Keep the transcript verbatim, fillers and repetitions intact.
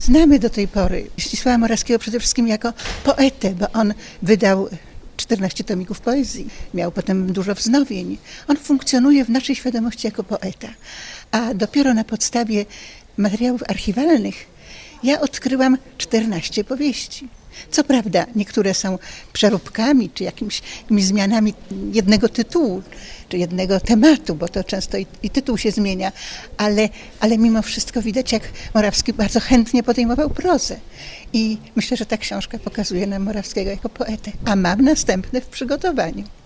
Znamy do tej pory Zdzisława Morawskiego przede wszystkim jako poetę, bo on wydał czternaście tomików poezji, miał potem dużo wznowień. On funkcjonuje w naszej świadomości jako poeta, a dopiero na podstawie materiałów archiwalnych ja odkryłam czternaście powieści. Co prawda niektóre są przeróbkami czy jakimiś, jakimiś zmianami jednego tytułu czy jednego tematu, bo to często i, i tytuł się zmienia, ale, ale mimo wszystko widać, jak Morawski bardzo chętnie podejmował prozę. I myślę, że ta książka pokazuje nam Morawskiego jako poetę, a mam następne w przygotowaniu.